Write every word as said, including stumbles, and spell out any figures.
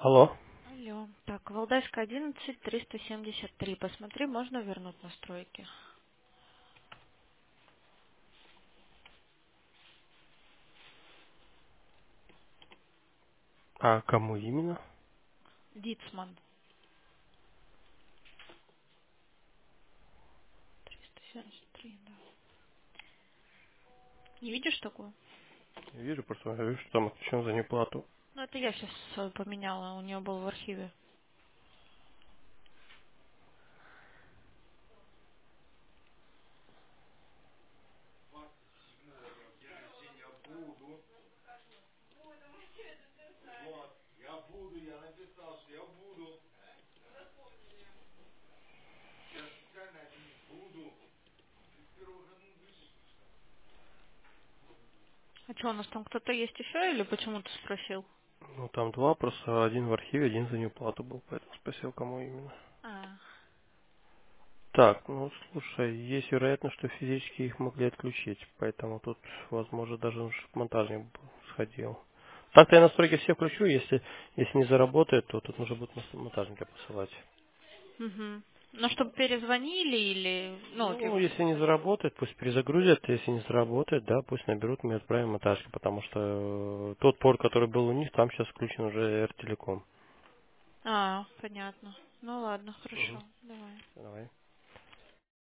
Алло. Алло. Так, Валдайская одиннадцать, триста семьдесят три. Посмотри, можно вернуть настройки? А кому именно? Дицман. триста семьдесят три, да. Не видишь такую? Я вижу, просто я вижу, что там отключен за неплату. Ну, это я сейчас поменяла, у нее был в архиве. А что, у нас там кто-то есть еще или почему ты спросил? Ну там два, просто один в архиве, один за неплату был, поэтому спросил, кому именно. А, Так, ну слушай, есть вероятность, что физически их могли отключить, поэтому тут, возможно, даже чтоб монтажник бы сходил. Так-то я настройки все включу, если если не заработает, то тут нужно будет мос- монтажника посылать. угу. Ну, чтобы перезвонили или... Ну, Ну, типа, если не перезвонили. заработает, пусть перезагрузят, если не заработает, да, пусть наберут, мы отправим монтажка, потому что э, тот порт, который был у них, там сейчас включен уже эр-телеком. А, понятно. Ну, ладно, Угу. хорошо. Давай. Давай.